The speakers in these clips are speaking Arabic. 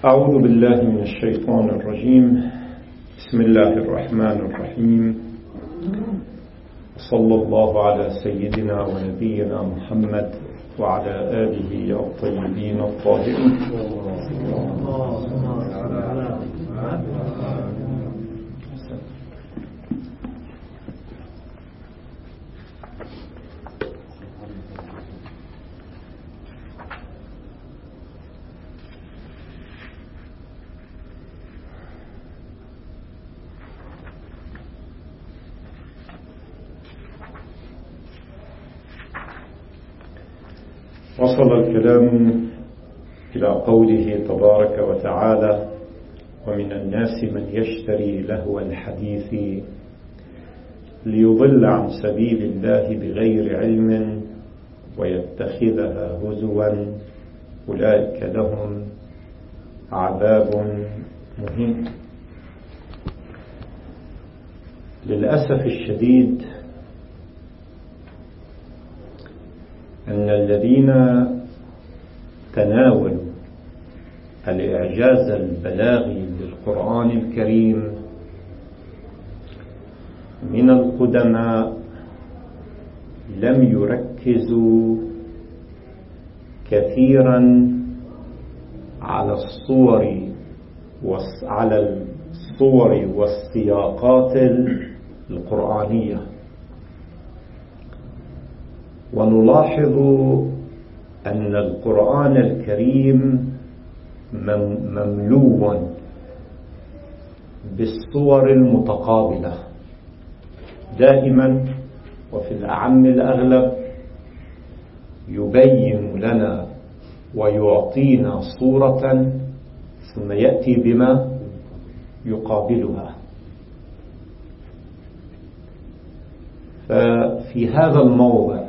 أعوذ بالله من الشيطان الرجيم. بسم الله الرحمن الرحيم. صلى الله على سيدنا ونبينا محمد وعلى آله الطيبين الطاهرين. وصل الكلام إلى قوله تبارك وتعالى: ومن الناس من يشتري لهو الحديث ليضل عن سبيل الله بغير علم ويتخذها هزوا أولئك لهم عذاب مهين. للأسف الشديد أن الذين تناولوا الإعجاز البلاغي للقرآن الكريم من القدماء لم يركزوا كثيرا على الصور والسياقات القرآنية. ونلاحظ أن القرآن الكريم مملوء بالصور المتقابلة دائما، وفي الأعم الأغلب يبين لنا ويعطينا صورة ثم يأتي بما يقابلها. ففي هذا الموضع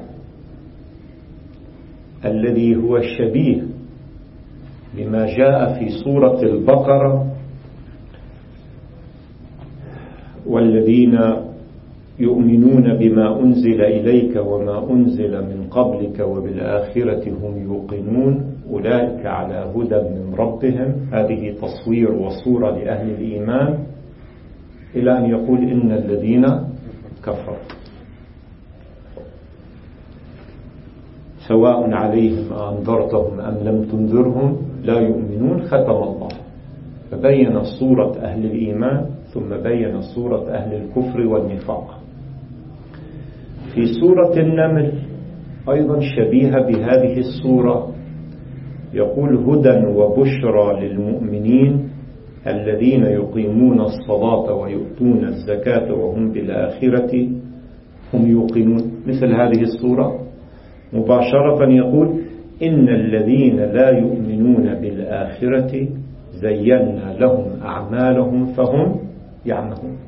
الذي هو شبيه بما جاء في سورة البقرة: والذين يؤمنون بما أنزل إليك وما أنزل من قبلك وبالآخرة هم يوقنون أولئك على هدى من ربهم. هذه تصوير وصورة لأهل الإيمان، إلى أن يقول: إن الذين كفروا سواء عليهم أنذرتهم أم لم تنذرهم لا يؤمنون. ختم الله، فبين صورة أهل الإيمان ثم بين صورة أهل الكفر والنفاق. في سورة النمل أيضا شبيهة بهذه السورة يقول: هدى وبشرى للمؤمنين الذين يقيمون الصلاة ويؤتون الزكاة وهم بالآخرة هم يوقنون. مثل هذه السورة مباشرة يقول: إن الذين لا يؤمنون بالآخرة زينا لهم أعمالهم فهم يعمهون.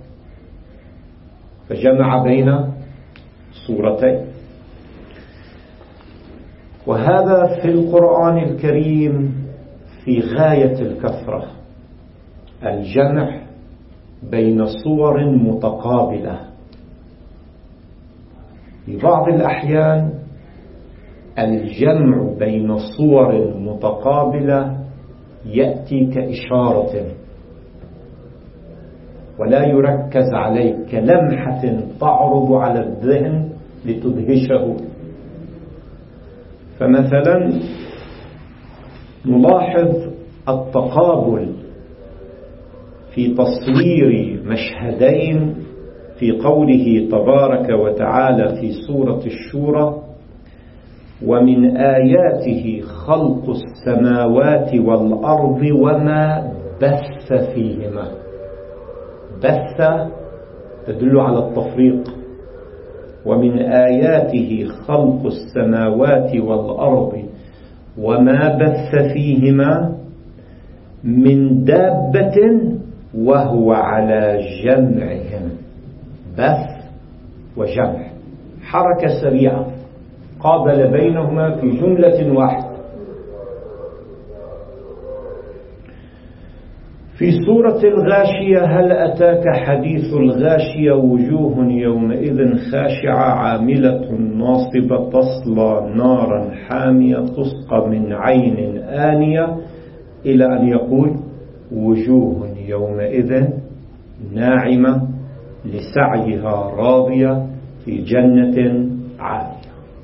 فجمع بين صورتين. وهذا في القرآن الكريم في غاية الكثرة، الجمع بين صور متقابلة. في بعض الأحيان الجمع بين صور متقابلة يأتي كإشارة ولا يركز عليه، كلمحة تعرض على الذهن لتدهشه. فمثلا نلاحظ التقابل في تصوير مشهدين في قوله تبارك وتعالى في سورة الشورى: ومن آياته خلق السماوات والأرض وما بث فيهما. بث تدل على التفريق. ومن آياته خلق السماوات والأرض وما بث فيهما من دابة وهو على جمعهم. بث وجمع، حركة سريعة قابل بينهما في جملة واحدة. في سورة الغاشية: هل أتاك حديث الغاشية وجوه يومئذ خاشعة عاملة ناصبة تصلى نارا حامية تسقى من عين آنية إلى أن يقول وجوه يومئذ ناعمة لسعيها راضية في جنة عالية.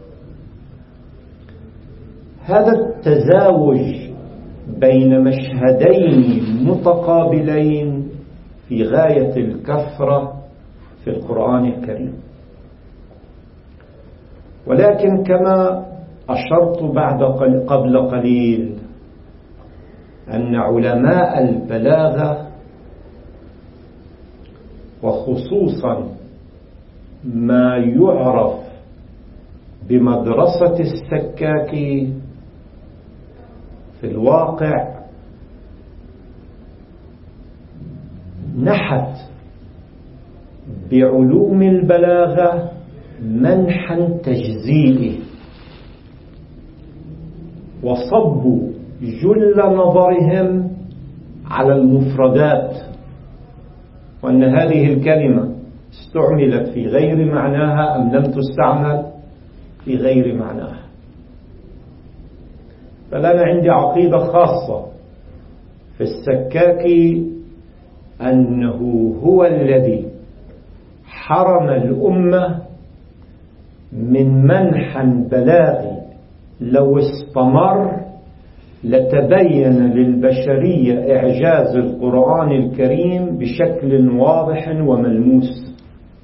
هذا التزاوج بين مشهدين متقابلين في غاية الكثرة في القرآن الكريم. ولكن كما أشرت قبل قليل أن علماء البلاغة وخصوصا ما يعرف بمدرسة السكاكي في الواقع نحت بعلوم البلاغة منحا تجزيئي، وصبوا جل نظرهم على المفردات، وأن هذه الكلمة استعملت في غير معناها أم لم تستعمل في غير معناها. فأنا عندي عقيدة خاصة في السكاكي أنه هو الذي حرم الأمة من منحى بلاغي لو استمر لتبين للبشرية إعجاز القرآن الكريم بشكل واضح وملموس.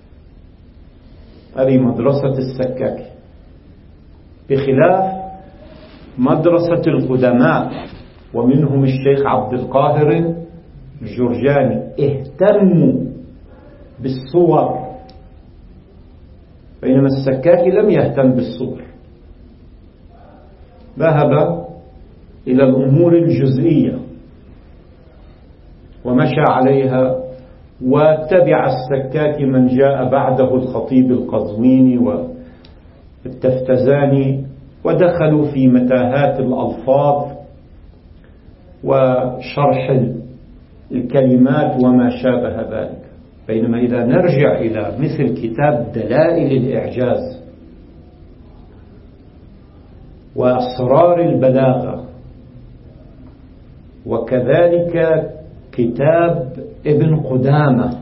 هذه مدرسة السكاكي، بخلاف مدرسة القدماء ومنهم الشيخ عبد القاهر الجرجاني، اهتموا بالصور، بينما السكاكي لم يهتم بالصور، ذهب إلى الأمور الجزئية ومشى عليها، واتبع السكاكي من جاء بعده الخطيب القزويني والتفتزاني، ودخلوا في متاهات الألفاظ وشرح الكلمات وما شابه ذلك. بينما إذا نرجع إلى مثل كتاب دلائل الإعجاز وأسرار البلاغة، وكذلك كتاب ابن قدامة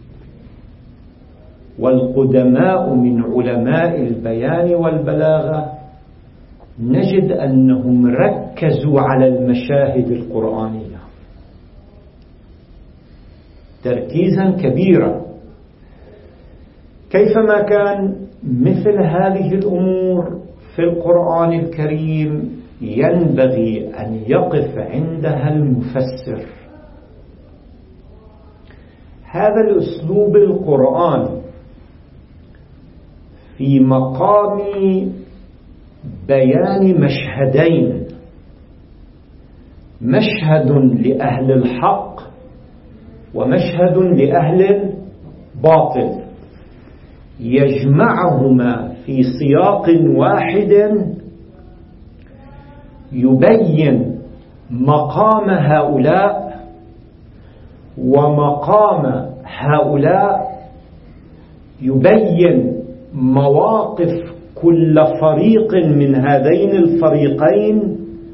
والقدماء من علماء البيان والبلاغة، نجد أنهم ركزوا على المشاهد القرآنية تركيزا كبيرا. كيفما كان مثل هذه الأمور في القرآن الكريم ينبغي أن يقف عندها المفسر. هذا الأسلوب القرآن في مقام بيان مشهدين، مشهد لأهل الحق ومشهد لأهل الباطل، يجمعهما في سياق واحد يبين مقام هؤلاء ومقام هؤلاء، يبين مواقف كل فريق من هذين الفريقين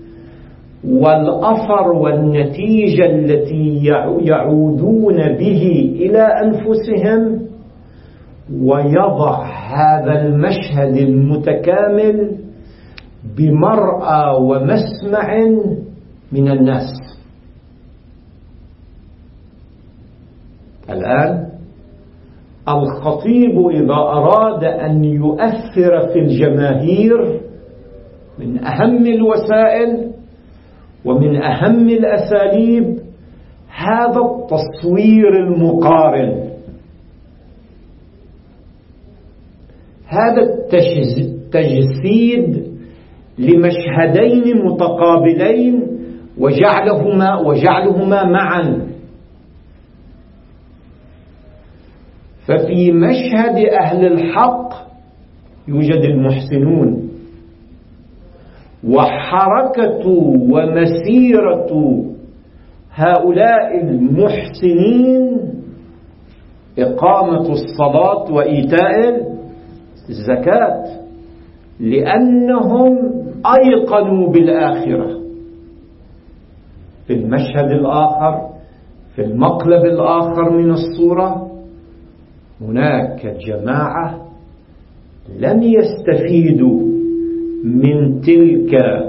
والأثر والنتيجة التي يعودون به إلى أنفسهم، ويضع هذا المشهد المتكامل بمرأى ومسمع من الناس. الآن الخطيب إذا أراد أن يؤثر في الجماهير من أهم الوسائل ومن أهم الأساليب هذا التصوير المقارن، هذا التجسيد لمشهدين متقابلين وجعلهما معا. ففي مشهد أهل الحق يوجد المحسنون، وحركة ومسيرة هؤلاء المحسنين إقامة الصلاة وإيتاء الزكاة، لأنهم أيقنوا بالآخرة، في المشهد الآخر، في المقلب الآخر من الصورة، هناك جماعة لم يستفيدوا من تلك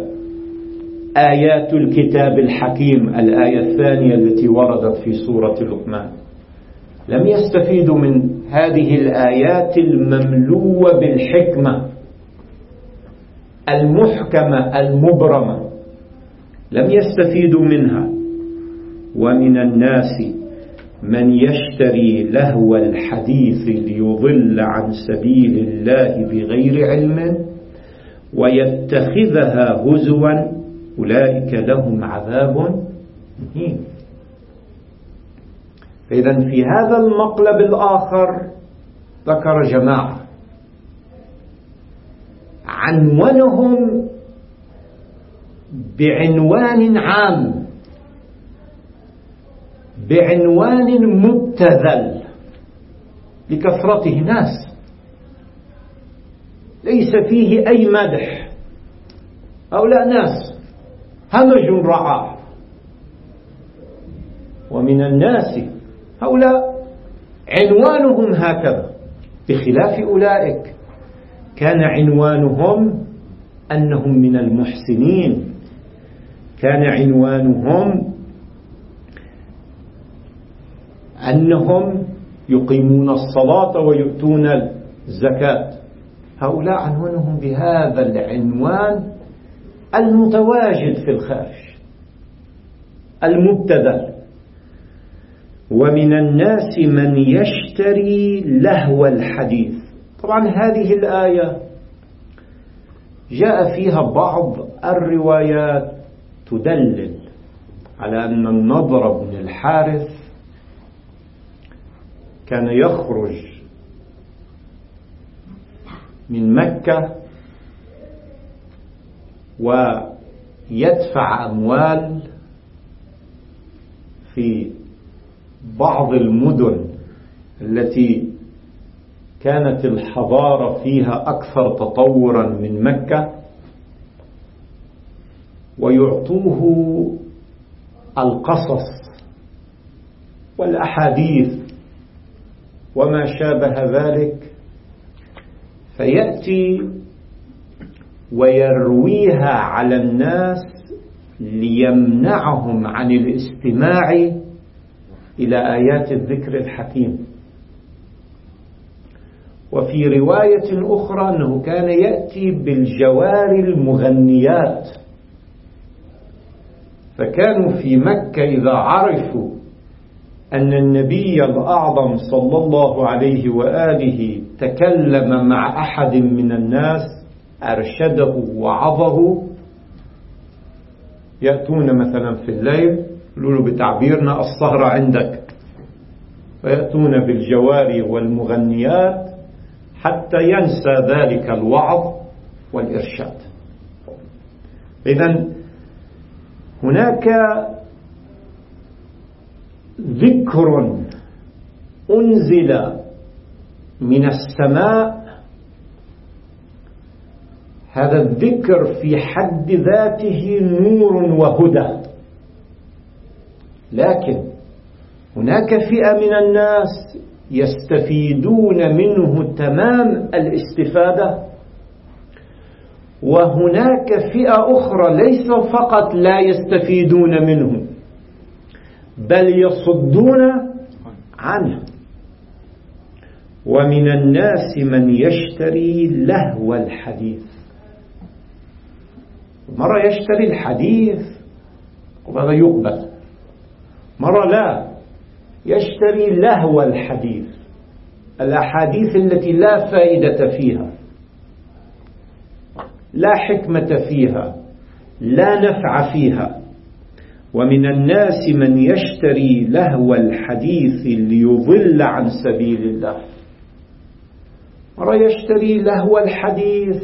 آيات الكتاب الحكيم، الآية الثانية التي وردت في سورة لقمان، لم يستفيدوا من هذه الآيات المملوءة بالحكمة المحكمة المبرمة، لم يستفيدوا منها. ومن الناس من يشتري لهو الحديث ليضل عن سبيل الله بغير علم ويتخذها هزوا أولئك لهم عذاب مهين. فإذا في هذا المقلب الآخر ذكر جماعة عنونهم بعنوان عام، بعنوان مبتذل لكثرته ناس ليس فيه أي مدح، هؤلاء ناس همج رعاع. ومن الناس هؤلاء عنوانهم هكذا، بخلاف أولئك كان عنوانهم أنهم من المحسنين، كان عنوانهم أنهم يقيمون الصلاة ويؤتون الزكاة. هؤلاء عنوانهم بهذا العنوان المتواجد في الخارج المبتذل. ومن الناس من يشتري لهو الحديث. طبعا هذه الآية جاء فيها بعض الروايات تدلل على أن النضر بن الحارث كان يخرج من مكة ويدفع أموال في بعض المدن التي كانت الحضارة فيها أكثر تطورا من مكة، ويعطوه القصص والأحاديث وما شابه ذلك، فيأتي ويرويها على الناس ليمنعهم عن الاستماع إلى آيات الذكر الحكيم. وفي رواية أخرى أنه كان يأتي بالجواري المغنيات، فكانوا في مكة إذا عرفوا أن النبي الأعظم صلى الله عليه وآله تكلم مع أحد من الناس أرشده وعظه، يأتون مثلا في الليل يقولوا بتعبيرنا السهرة عندك، فيأتون بالجواري والمغنيات حتى ينسى ذلك الوعظ والإرشاد. إذن هناك ذكر أنزل من السماء، هذا الذكر في حد ذاته نور وهدى، لكن هناك فئة من الناس يستفيدون منه تمام الاستفادة، وهناك فئة أخرى ليس فقط لا يستفيدون منه بل يصدون عنه. ومن الناس من يشتري لهو الحديث، مرة يشتري الحديث وهذا يقبل، مرة لا، يشتري لهو الحديث، الأحاديث التي لا فائدة فيها، لا حكمة فيها، لا نفع فيها. ومن الناس من يشتري لهو الحديث ليضل عن سبيل الله، مرة يشتري لهو الحديث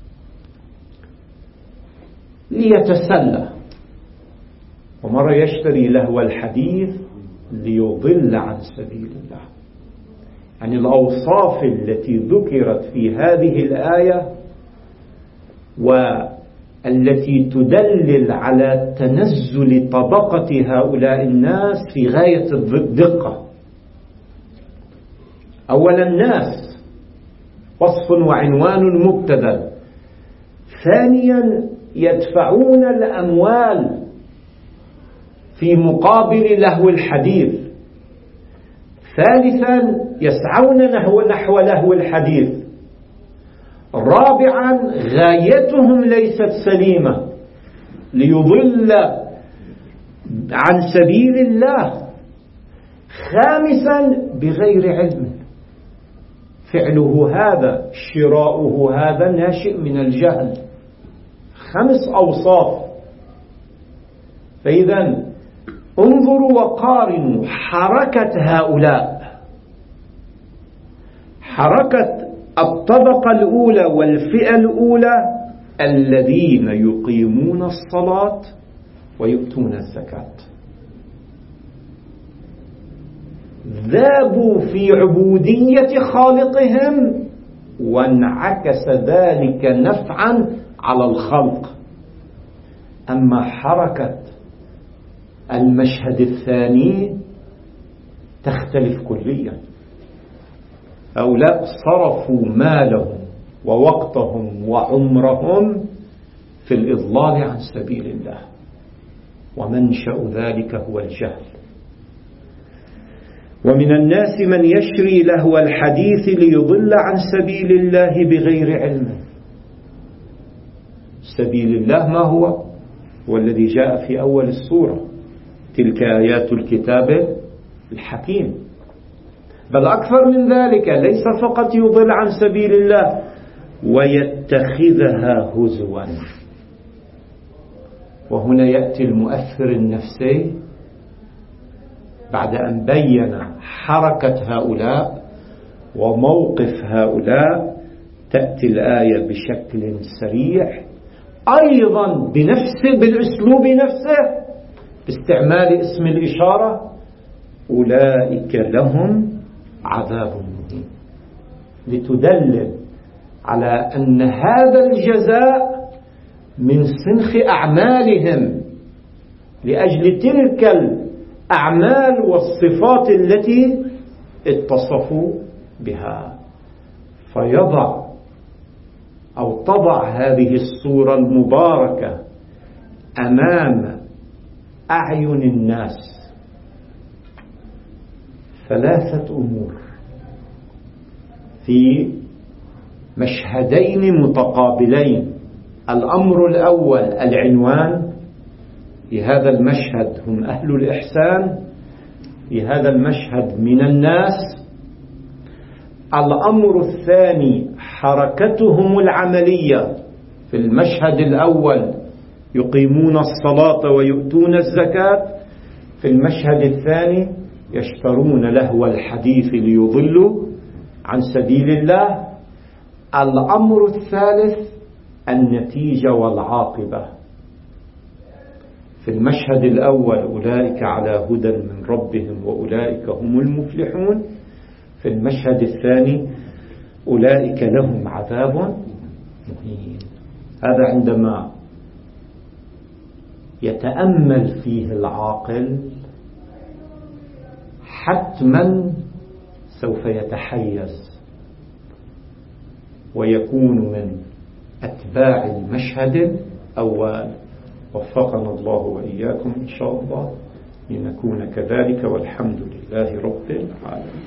ليتسلى، ومرة يشتري لهو الحديث ليضل عن سبيل الله. يعني الأوصاف التي ذكرت في هذه الآية التي تدلل على تنزل طبقة هؤلاء الناس في غاية الدقة. أولا الناس وصف وعنوان مبتدأ. ثانيا يدفعون الأموال في مقابل لهو الحديث. ثالثا يسعون نحو لهو الحديث. رابعا غايتهم ليست سليمة ليضل عن سبيل الله. خامسا بغير علم، فعله هذا شراؤه هذا ناشئ من الجهل. 5 أوصاف. فإذا انظروا وقارنوا حركة هؤلاء، حركة الطبقة الأولى والفئة الأولى الذين يقيمون الصلاة ويؤتون الزكاة، ذابوا في عبودية خالقهم وانعكس ذلك نفعا على الخلق. أما حركة المشهد الثاني تختلف كليا. هؤلاء صرفوا مالهم ووقتهم وعمرهم في الإضلال عن سبيل الله، ومنشأ ذلك هو الجهل. ومن الناس من يشري لهو الحديث ليضل عن سبيل الله بغير علم. سبيل الله ما هو؟ والذي جاء في أول السورة: تلك آيات الكتاب الحكيم. بل أكثر من ذلك، ليس فقط يضل عن سبيل الله ويتخذها هزوا. وهنا يأتي المؤثر النفسي بعد أن بين حركة هؤلاء وموقف هؤلاء، تأتي الآية بشكل سريع أيضا بالأسلوب نفسه، باستعمال اسم الإشارة: أولئك لهم عذاب مهين، لتدلل على أن هذا الجزاء من سنخ أعمالهم لأجل تلك الأعمال والصفات التي اتصفوا بها. فيضع أو تضع هذه الصورة المباركة أمام أعين الناس 3 أمور في مشهدين متقابلين. الأمر الأول العنوان: في هذا المشهد هم أهل الإحسان، في هذا المشهد من الناس. الأمر الثاني حركتهم العملية. في المشهد الأول يقيمون الصلاة ويؤتون الزكاة، في المشهد الثاني يشترون لهو الحديث ليضلوا عن سبيل الله. الأمر الثالث النتيجة والعاقبة. في المشهد الأول: أولئك على هدى من ربهم وأولئك هم المفلحون. في المشهد الثاني: أولئك لهم عذاب مهين. هذا عندما يتأمل فيه العاقل حتما سوف يتحيز ويكون من أتباع المشهد الأول. وفقنا الله وإياكم إن شاء الله لنكون كذلك، والحمد لله رب العالمين.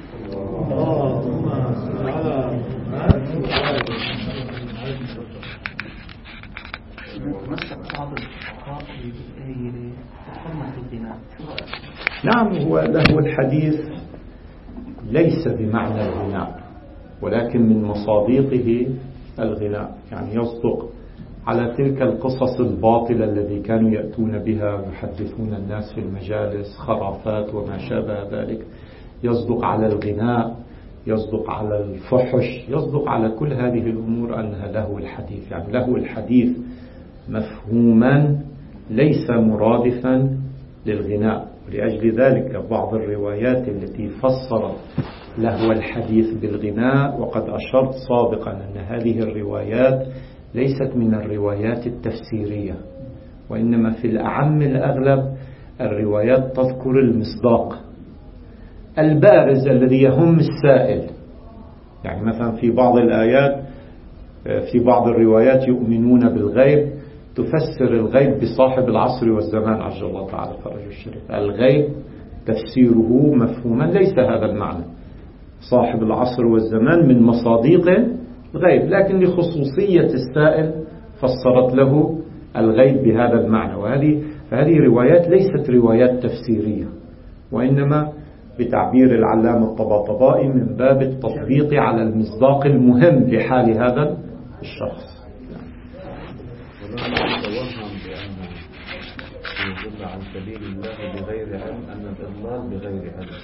نعم، هو لهو الحديث ليس بمعنى الغناء، ولكن من مصادقه الغناء، يعني يصدق على تلك القصص الباطلة التي كانوا يأتون بها يحدثون الناس في المجالس، خرافات وما شابه ذلك. يصدق على الغناء، يصدق على الفحش، يصدق على كل هذه الأمور أنها لهو الحديث. يعني لهو الحديث مفهوما ليس مرادفا للغناء. ولأجل ذلك بعض الروايات التي فسرت لهو الحديث بالغناء، وقد أشرت سابقا أن هذه الروايات ليست من الروايات التفسيرية، وإنما في الأعم الأغلب الروايات تذكر المصداق البارز الذي يهم السائل. يعني مثلا في بعض الآيات في بعض الروايات يؤمنون بالغيب تفسر الغيب بصاحب العصر والزمان عجل الله تعالى فرجه الشريف. الغيب تفسيره مفهوما ليس هذا المعنى، صاحب العصر والزمان من مصاديق الغيب، لكن لخصوصية السائل فسرت له الغيب بهذا المعنى. فهذه روايات ليست روايات تفسيرية، وإنما بتعبير العلامة الطباطبائي من باب التطبيق على المصداق المهم لحال هذا الشخص. ولما يتوهم بأن يضل عن سبيل الله بغير علم أن الإضلال بغير علم.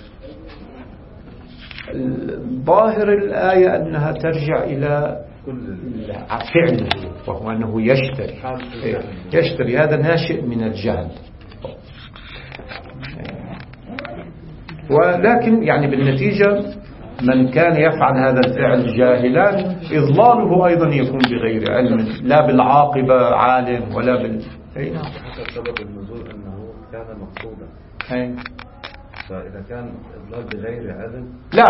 ظاهر الآية أنها ترجع إلى فعله، وهو أنه يشتري. هذا ناشئ من الجهل، ولكن يعني بالنتيجة من كان يفعل هذا الفعل جاهلا إضلاله أيضا يكون بغير علم، لا بالعاقبة عالم ولا حتى سبب النزول أنه كان مقصودا. فإذا كان إضلال بغير علم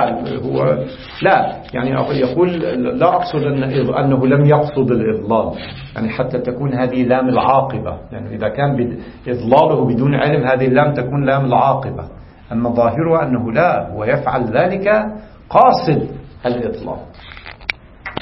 لا يعني يقول لا أقصد أنه لم يقصد الإضلال، يعني حتى تكون هذه لام العاقبة، لأنه إذا كان إضلاله بدون علم هذه اللام تكون لام العاقبة. أما ظاهره أنه لا، هو يفعل ذلك قاصد الإضلال.